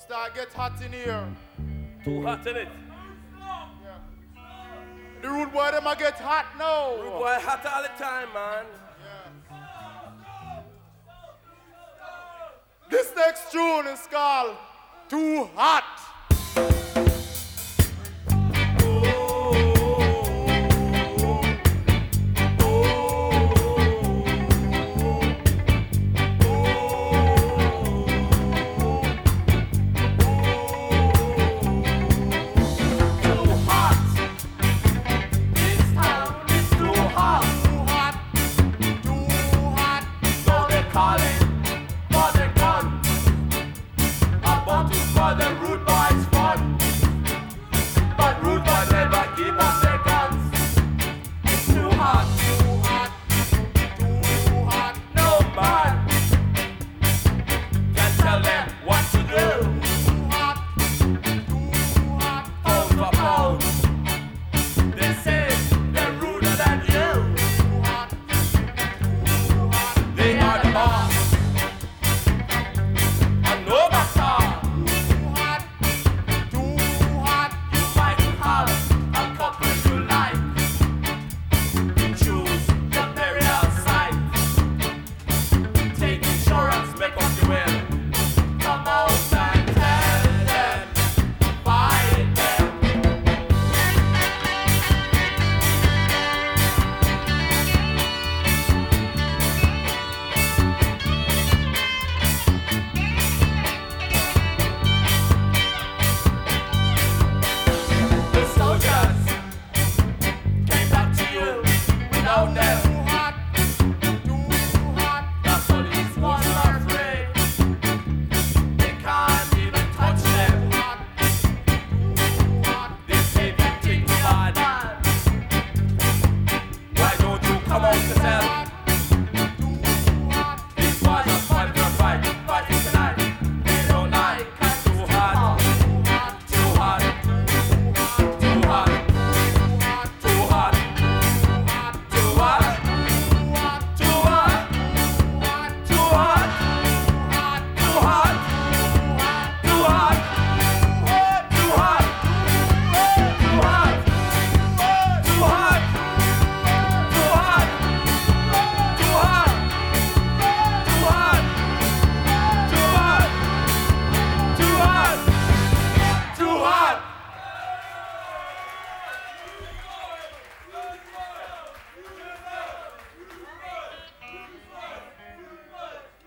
Start get hot in here. Too hot in it. Yeah. The rude boy them a get hot now. Rude boy hot all the time, man. Yeah. This next tune is called Too Hot. Calling for the gun, a bottle for the rude boy.